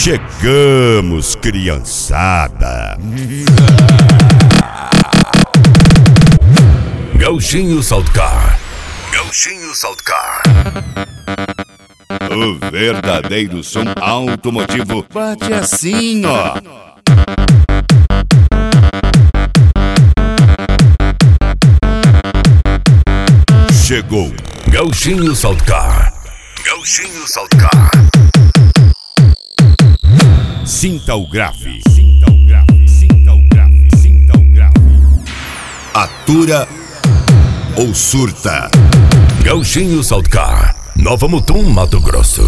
Chegamos, criançada. Gauchinho Saltcar. Gauchinho Saltcar. O verdadeiro som automotivo bate assim, ó. Chegou Gauchinho Saltcar. Gauchinho Saltcar. Sinta o grave. Sinta o grave. Sinta o grave. Sinta o grave. Atura ou surta. Gauchinho Saltcar. Nova Mutum, Mato Grosso.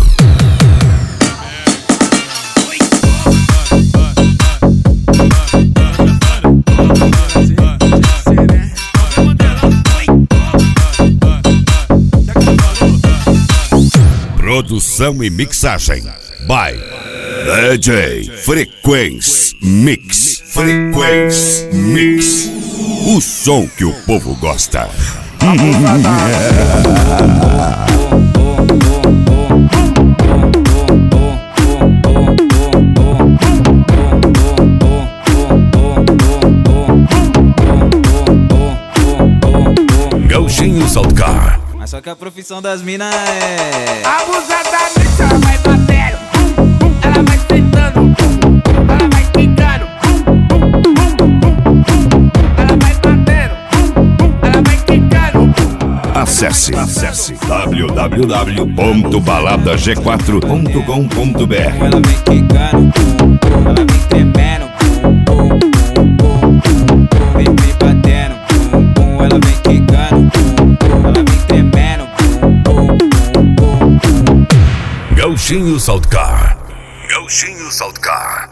Produção e mixagem by DJ Frequência Mix. Frequência Mix. O som que o povo gosta. Gauchinho Saltcar. Mas só que a profissão das minas é abusadamente, ela vai batendo, ela vai sentando, ela vai quicando, ela vai batendo, ela vai quicando. Acesse www.baladag4.com.br. ela vem quicando, ela vem tremendo, vem batendo, ela vem quicando, ela vem tremendo. Gauchinho Saltcar. Gauchinho Saltcar.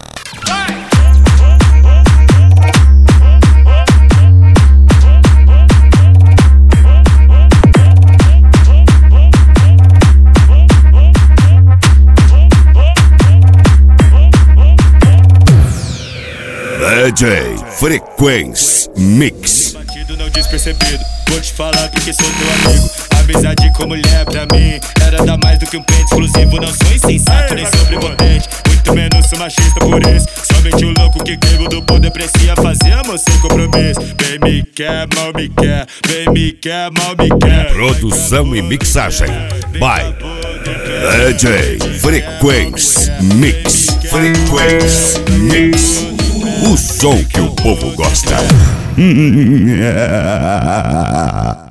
DJ Frequência Mix. Batido não despercebido, vou te falar que sou teu amigo. Amizade com mulher pra mim era dar mais do que um peito exclusivo. Não sou insensato nem sobrepotente, muito menos sou machista por isso. Somente o louco que grego do poder aprecia fazer amor sem compromisso. Bem me quer, mal me quer, bem me quer, mal me quer. Produção e mixagem by DJ Frequência Mix. Frequência Mix. O som que o povo gosta.